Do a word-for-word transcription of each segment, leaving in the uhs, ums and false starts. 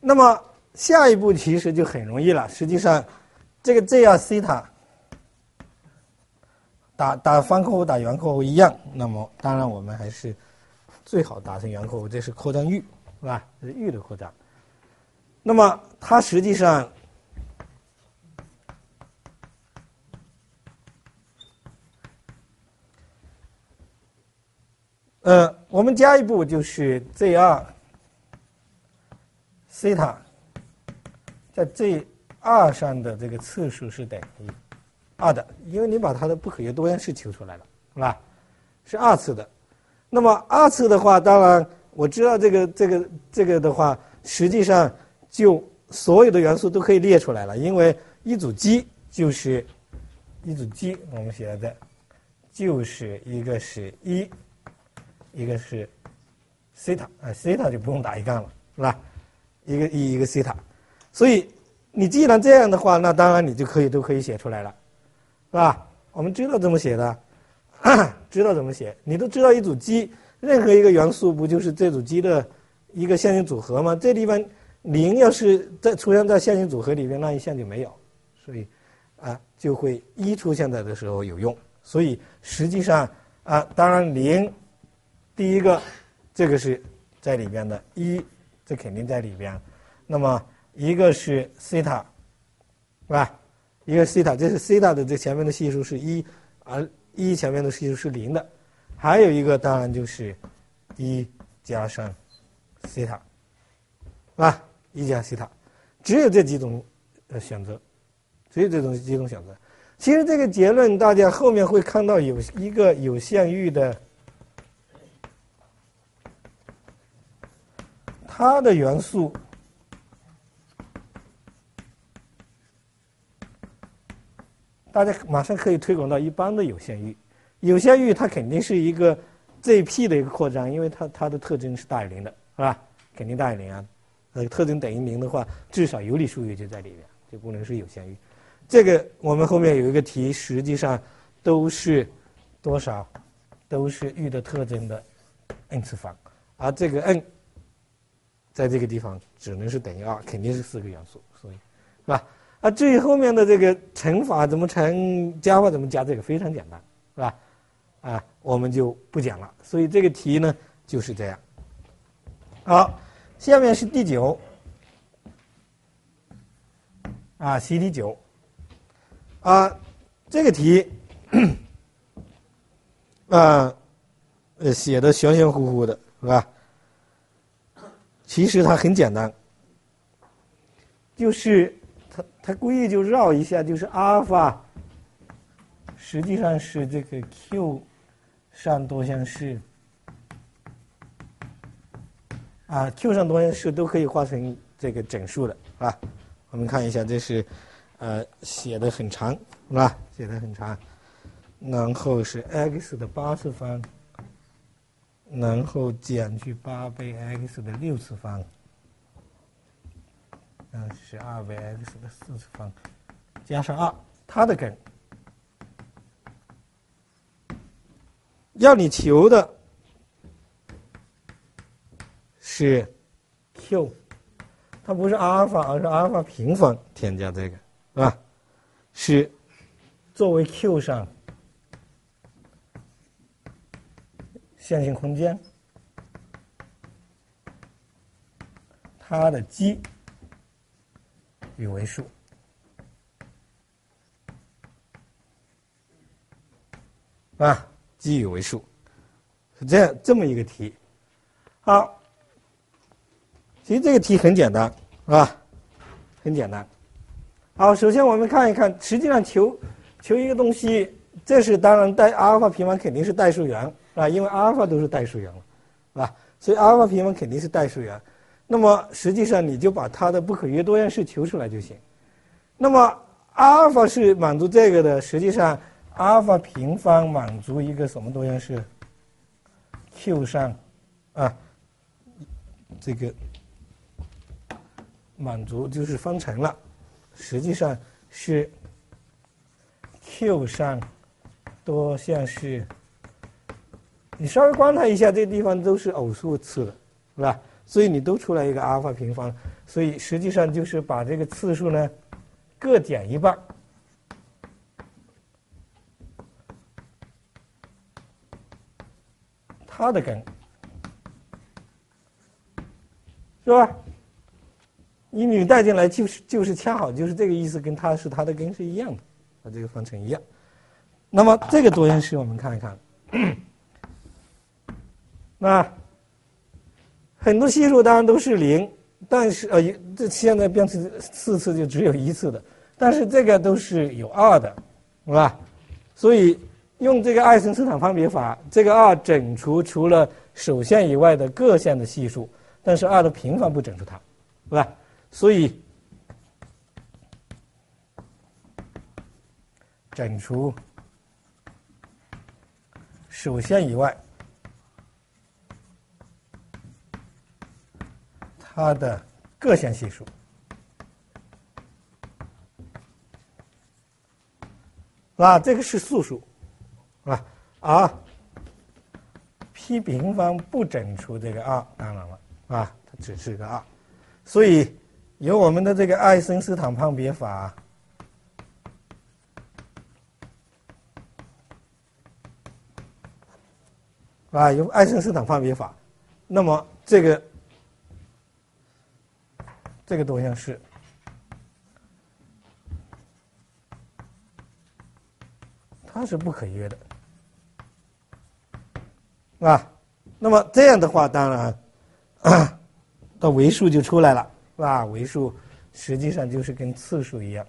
那么下一步其实就很容易了。实际上，这个 Z 二西塔打打方括弧打圆括弧一样。那么当然我们还是最好打成圆括弧，这是扩张域，是吧？这是域的扩张。那么它实际上，呃，我们加一步就是 Z 二西塔在 Z 二上的这个次数是等于二的，因为你把它的不可约多样式求出来了，是吧？是二次的。那么二次的话，当然我知道这个这个这个的话，实际上就所有的元素都可以列出来了，因为一组基就是一组基，我们写的就是一个是一，一个是西塔啊，西塔就不用打一杠了，是吧？一个一一个西塔，所以你既然这样的话，那当然你就可以都可以写出来了，是吧？我们知道怎么写的，知道怎么写，你都知道一组基，任何一个元素不就是这组基的一个线性组合吗？这地方零要是在出现在线性组合里面，那一项就没有，所以啊就会一出现在的时候有用。所以实际上啊，当然零第一个这个是在里边的，一这肯定在里边。那么一个是西塔，是吧？一个西塔，这是西塔的这前面的系数是一，而一前面的系数是零的。还有一个当然就是一加上西塔，是吧？一加西塔，只有这几种呃选择，只有这种几种选择。其实这个结论大家后面会看到有一个有限域的，它的元素大家马上可以推广到一般的有限域。有限域它肯定是一个 Z P 的一个扩张，因为它它的特征是大于零的，是吧？肯定大于零啊。呃，特征等于零的话，至少有理数域就在里面，就不能是有限域。这个我们后面有一个题，实际上都是多少？都是域的特征的 n 次方，而这个 n 在这个地方只能是等于二，肯定是四个元素，所以是吧？啊，至于后面的这个乘法怎么乘，加法怎么加，这个非常简单，是吧？啊，我们就不讲了。所以这个题呢就是这样。好，下面是第九啊 ，C T 九啊，这个题啊，呃，写的玄玄乎乎的，是吧？其实它很简单，就是它它故意就绕一下，就是阿尔法实际上是这个 Q 上多项式啊 ，Q 上多项式都可以化成这个整数的，是吧？我们看一下，这是呃写的很长，是吧？写的很长，然后是 x 的八次方。然后减去八倍 x 的六次方，嗯，是二倍 x 的四次方，加上二，它的根。要你求的是 q， 它不是阿尔法，而是阿尔法平方添加这个，是吧？是作为 q 上线性空间，它的积与为数，啊，积与为数，是这样这么一个题。好，其实这个题很简单，是吧？很简单。好，首先我们看一看，实际上求求一个东西，这是当然代阿尔法平方肯定是代数元。啊，因为阿尔法都是代数元了，是吧？所以阿尔法平方肯定是代数元。那么实际上你就把它的不可约多样式求出来就行。那么阿尔法是满足这个的，实际上阿尔法平方满足一个什么多样式 ？Q 上啊，这个满足就是方程了，实际上是 Q 上多项式。你稍微观察一下，这地方都是偶数次的，是吧？所以你都出来一个阿尔法平方， 所以实际上就是把这个次数呢各减一半，它的根是吧？你女带进来就是就是恰好就是这个意思，跟它是它的根是一样的，把这个方程一样。那么这个多项式我们看一看，那很多系数当然都是零，但是呃这现在变成四次就只有一次的，但是这个都是有二的，是吧？所以用这个爱森斯坦方别法，这个二整除除了首线以外的各线的系数，但是二的平方不整除它，是吧？所以整除首线以外它的各线系数，啊，这个是素数，啊，而 p 平方不整除这个二，当然了，啊，它只是个二，所以由我们的这个爱森斯坦方别法啊，由爱森斯坦方别法，那么这个这个多项式它是不可约的啊。那么这样的话，当然啊，的维数就出来了，是吧？维数实际上就是跟次数一样。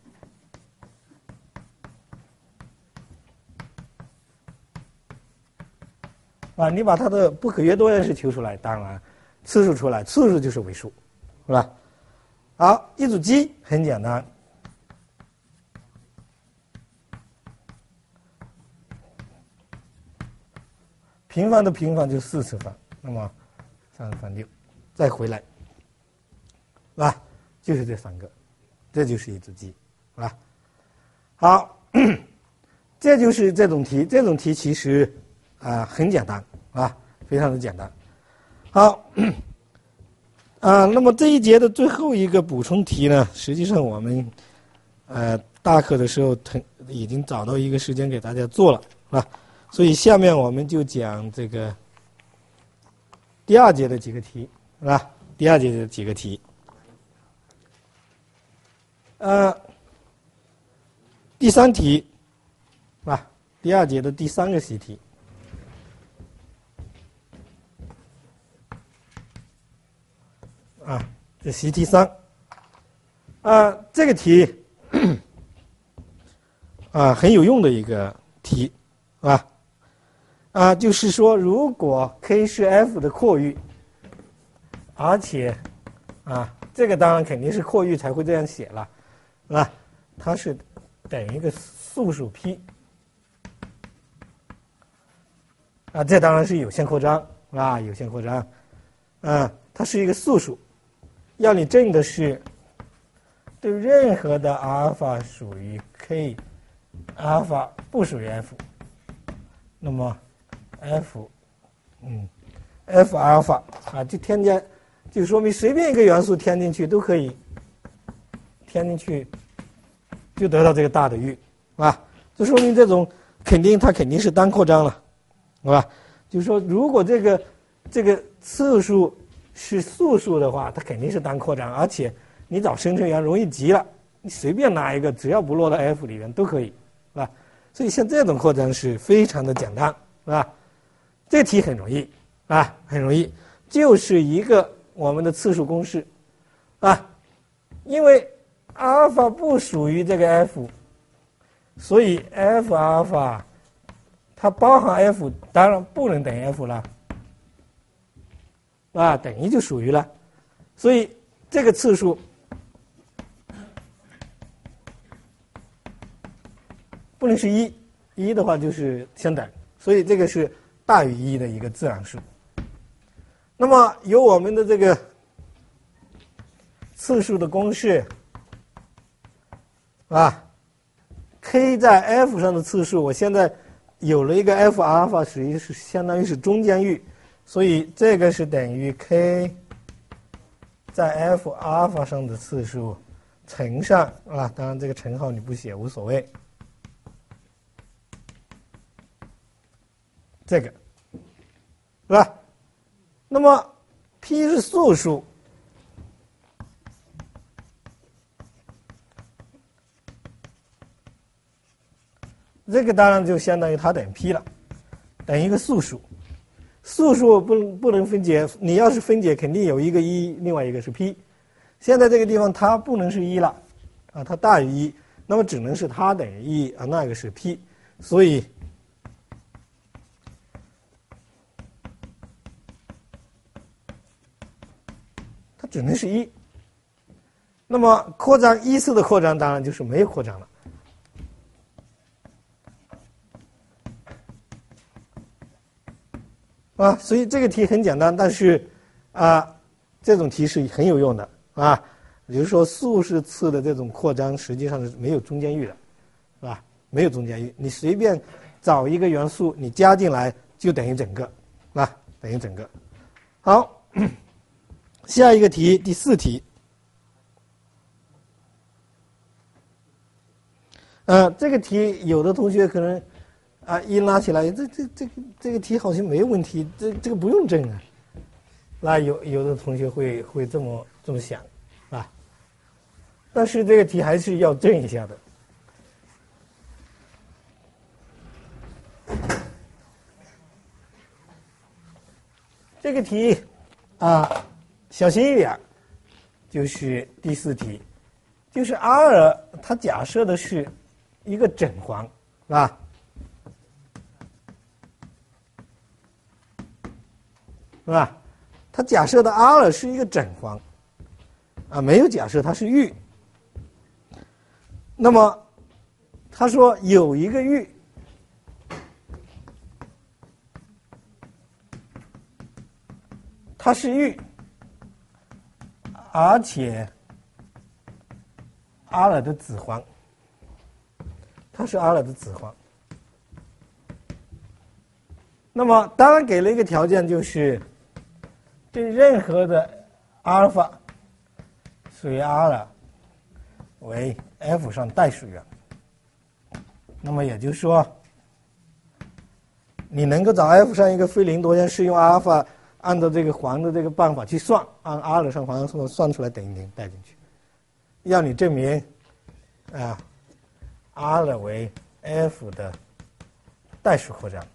啊，你把它的不可约多项式求出来，当然次数出来，次数就是维数，是吧？好，一组积很简单，平方的平方就四次方，那么三次方六，再回来，是吧？就是这三个，这就是一组积，是吧？好，这就是这种题，这种题其实啊、呃、很简单啊，非常的简单。好，啊，那么这一节的最后一个补充题呢，实际上我们呃大课的时候已经找到一个时间给大家做了，是吧？所以下面我们就讲这个第二节的几个题，是吧？第二节的几个题，呃，第三题，是吧？第二节的第三个习题。啊，这习题三，啊，这个题啊很有用的一个题，啊，啊，就是说，如果 K 是 F 的扩域，而且啊，这个当然肯定是扩域才会这样写了，是吧？它是等于一个素数 P， 啊，这当然是有限扩张，啊，有限扩张，啊，它是一个素数。要你证的是，对任何的阿尔法属于 K， 阿尔法不属于 F， 那么 F， 嗯 ，F 阿尔法啊，就添加，就说明随便一个元素添进去都可以，添进去就得到这个大的域，啊，这说明这种肯定它肯定是单扩张了，是吧？就是说，如果这个这个次数是素数的话，它肯定是单扩张，而且你找生成元容易极了，你随便拿一个，只要不落到 F 里面都可以，是吧？所以像这种扩张是非常的简单，是吧？这题很容易啊，很容易，就是一个我们的次数公式啊，因为阿尔法不属于这个 F， 所以 F 阿尔法它包含 F， 当然不能等于 F 了。啊，等于就属于了，所以这个次数不能是一，一的话就是相等，所以这个是大于一的一个自然数。那么由我们的这个次数的公式啊 ，K 在 F 上的次数，我现在有了一个 F 阿尔法，实际是相当于是中间域。所以这个是等于 K 在 f 阿尔法上的次数乘上啊，当然这个乘号你不写无所谓，这个是吧？那么 p 是素数，这个当然就相当于它等于 p 了，等于一个素数。素数不不能分解，你要是分解，肯定有一个一，另外一个是 p。现在这个地方它不能是一了，啊，它大于一，那么只能是它等于一啊，那个是 p， 所以它只能是一。那么扩张一次的扩张当然就是没有扩张了。啊，所以这个题很简单，但是啊，这种题是很有用的啊。比如说素是次的这种扩张，实际上是没有中间域的，是吧？没有中间域，你随便找一个元素，你加进来就等于整个，啊，等于整个。好，下一个题，第四题。呃，这个题有的同学可能。啊，一拉起来，这这这个这个题好像没有问题，这这个不用证啊。那有有的同学会会这么这么想，啊，但是这个题还是要证一下的。这个题啊，小心一点，就是第四题，就是 R 它假设的是一个整环，是吧？是吧？它假设的 R 是一个整环，啊，没有假设它是域。那么，他说有一个域，它是域，而且 R 的子环，它是 R 的子环。那么，当然给了一个条件，就是对任何的阿尔法属于 R 为 F 上代数元。那么也就是说，你能够找 F 上一个非零多项式，用阿尔法按照这个环的这个办法去算，按 R 上环算算出来等于零带进去。要你证明啊 ，R 为 F 的代数扩张。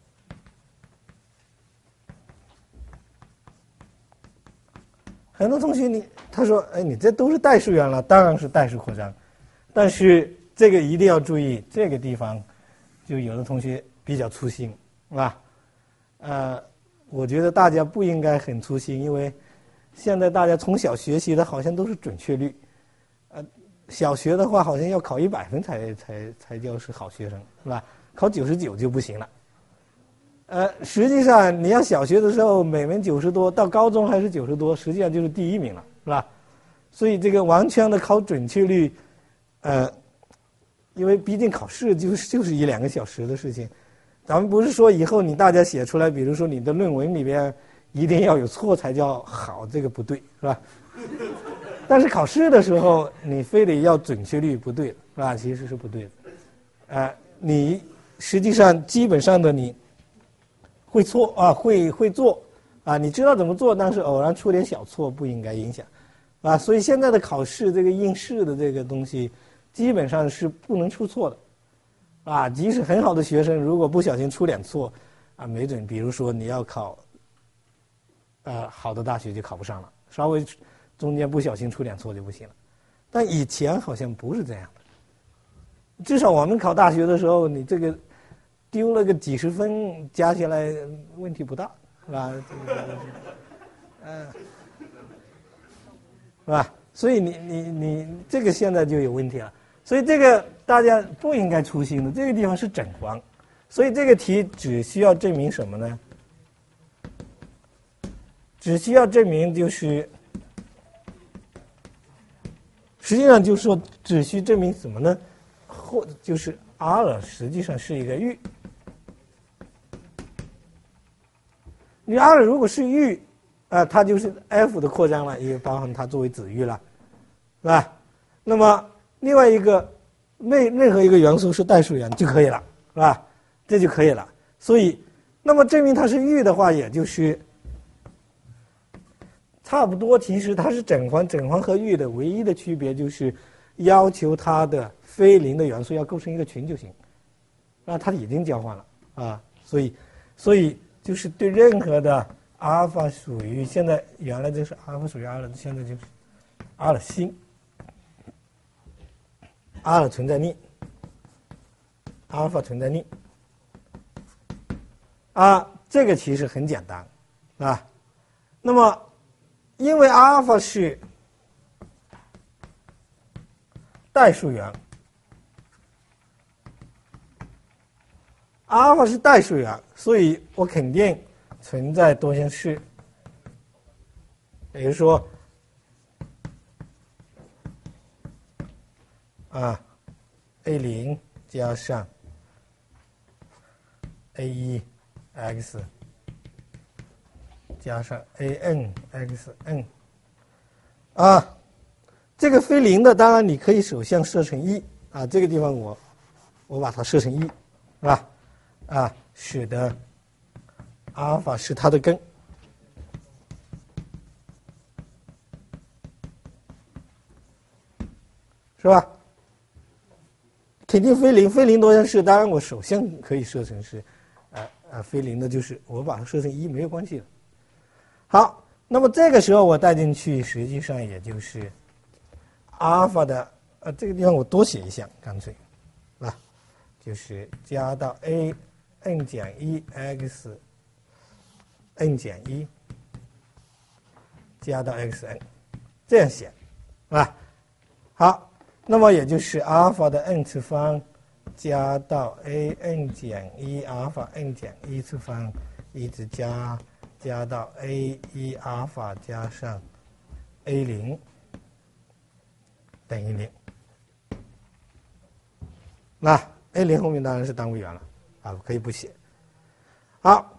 很多同学你他说，哎，你这都是代数元了，当然是代数扩张，但是这个一定要注意，这个地方就有的同学比较粗心，是吧？呃，我觉得大家不应该很粗心，因为现在大家从小学习的好像都是准确率，呃，小学的话好像要考一百分才才才叫是好学生，是吧？考九十九就不行了。呃，实际上你要小学的时候每门九十多，到高中还是九十多，实际上就是第一名了，是吧？所以这个完全的考准确率，呃，因为毕竟考试就是就是一两个小时的事情，咱们不是说以后你大家写出来，比如说你的论文里边一定要有错才叫好，这个不对，是吧？但是考试的时候你非得要准确率不对，是吧？其实是不对的，呃，你实际上基本上的你。会错啊，会会做啊，你知道怎么做，但是偶然出点小错不应该影响，啊，所以现在的考试这个应试的这个东西，基本上是不能出错的，啊，即使很好的学生，如果不小心出点错，啊，没准比如说你要考，呃，好的大学就考不上了，稍微中间不小心出点错就不行了，但以前好像不是这样的，至少我们考大学的时候，你这个。丢了个几十分，加起来问题不大，是吧？嗯，是吧？所以你你你这个现在就有问题了。所以这个大家不应该粗心的，这个地方是整环，所以这个题只需要证明什么呢？只需要证明就是，实际上就是说，只需证明什么呢？或就是 R 实际上是一个域。你 R 如果是域， 呃，它就是 F 的扩张了，也包含它作为子域了，是吧？那么另外一个，任任何一个元素是代数元就可以了，是吧？这就可以了。所以，那么证明它是域的话，也就是差不多。其实它是整环，整环和域的唯一的区别就是要求它的非零的元素要构成一个群就行。那它已经交换了啊，所以，所以就是对任何的阿尔法属于现在原来就是阿尔法属于 R 的，现在就是 R 的新 R 的存在幂，阿尔法存在幂啊，这个其实很简单啊。那么，因为阿尔法是代数元，阿尔法是代数元，所以我肯定存在多项式，比如说啊 ，A 零加上 A 一 x 加上 A n x n 啊，这个非零的，当然你可以首先设成一啊，这个地方我我把它设成一，是吧？啊，使得阿尔法是它的根，是吧？肯定非零，非零多项式，当然我首先可以设成是，呃呃，非零的就是我把它设成一没有关系的。好，那么这个时候我带进去，实际上也就是阿尔法的，呃，这个地方我多写一项，干脆，啊，就是加到 a n 减一 x n 减一加到 xn， 这样写，啊，好。那么也就是阿尔法的 n 次方加到 a n 减一阿尔法 n 减一次方，一直加加到 a 一阿尔法加上 a 零等于零。那 a 零后面当然是单位元了啊，可以不写。好。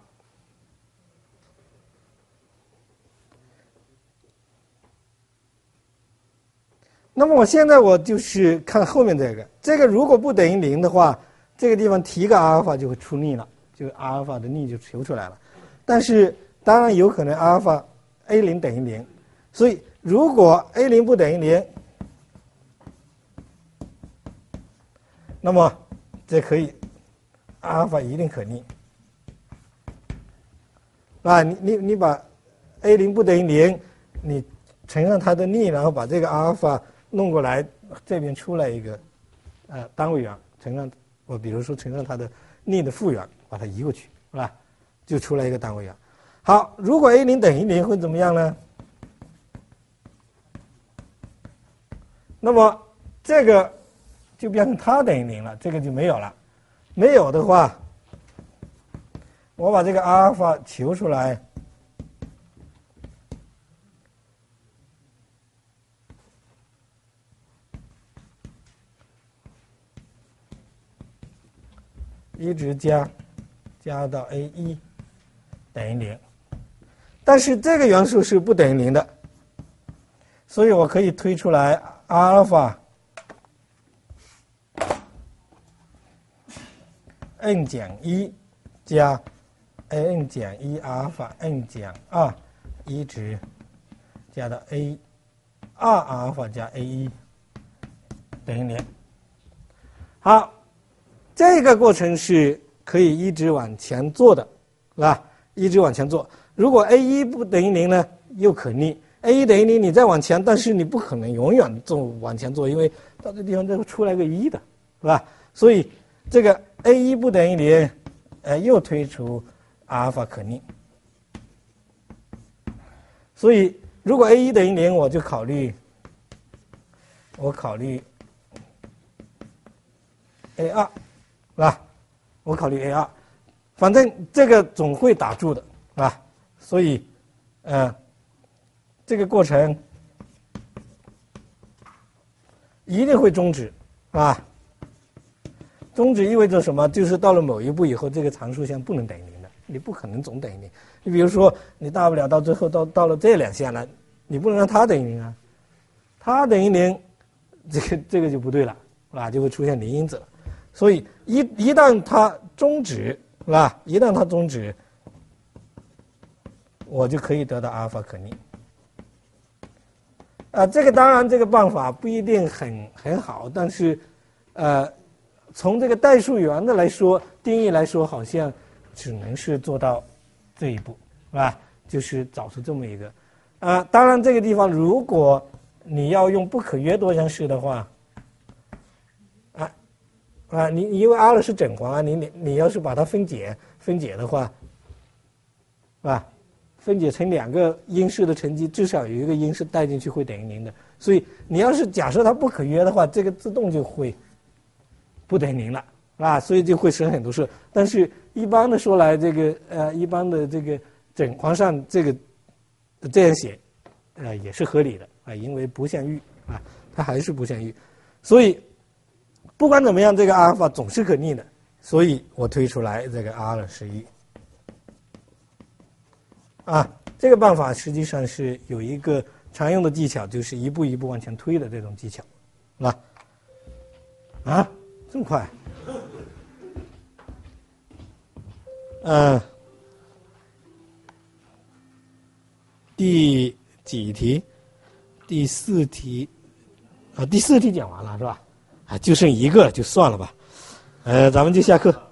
那么我现在我就是看后面这个，这个如果不等于零的话，这个地方提个阿尔法就会出幂了，就阿尔法的幂就求出来了。但是当然有可能阿尔法 a 零等于零，所以如果 a 零不等于零，那么这可以阿尔法一定可逆啊，你你你把 a 零不等于零，你乘上它的幂，然后把这个阿尔法弄过来，这边出来一个，呃，单位元，乘上我比如说乘上它的幂的复元，把它移过去，是吧？就出来一个单位元。好，如果 a 零等于零会怎么样呢？那么这个就变成它等于零了，这个就没有了。没有的话，我把这个阿尔法求出来。一直加，加到 a 一等于零，但是这个元素是不等于零的，所以我可以推出来阿尔法 n 减一加 n 减一阿尔法 n 减二一直加到 a 二阿尔法加 a 一等于零。好。这个过程是可以一直往前做的，是吧？一直往前做。如果 a 一不等于零呢，又可逆。a 一等于零，你再往前，但是你不可能永远做往前做，因为到这地方就会出来个一的，是吧？所以这个 a 一不等于零，呃，又推出阿尔法可逆。所以如果 a 一等于零，我就考虑，我考虑 a 二。是吧？我考虑 a 二，反正这个总会打住的，啊，所以，呃，这个过程一定会终止，啊，终止意味着什么？就是到了某一步以后，这个常数项不能等于零的， 你不可能总等于零。你比如说，你大不了到最后到到了这两项了，你不能让它等于零啊，它等于零，这个这个就不对了，是吧？就会出现零因子了。所以一一旦它终止，是吧？一旦它终止，我就可以得到阿尔法可逆。啊，这个当然这个办法不一定很很好，但是，呃，从这个代数元的来说定义来说，好像只能是做到这一步，是吧？就是找出这么一个。啊，当然这个地方如果你要用不可约多项式的话，啊啊，你因为 R 是整环啊，你你你要是把它分解分解的话，是吧？分解成两个因式的乘积，至少有一个因式带进去会等于零的。所以你要是假设它不可约的话，这个自动就会不等于零了，啊，所以就会省很多事。但是一般的说来，这个呃，一般的这个整环上这个这样写，呃，也是合理的啊，因为不相遇啊，它还是不相遇。所以不管怎么样，这个阿尔法总是可逆的，所以我推出来这个 R 是一。啊，这个办法实际上是有一个常用的技巧，就是一步一步往前推的这种技巧，是吧？啊，这么快？嗯、呃，第几题？第四题啊，第四题讲完了是吧？啊，就剩一个了，就算了吧。呃，咱们就下课。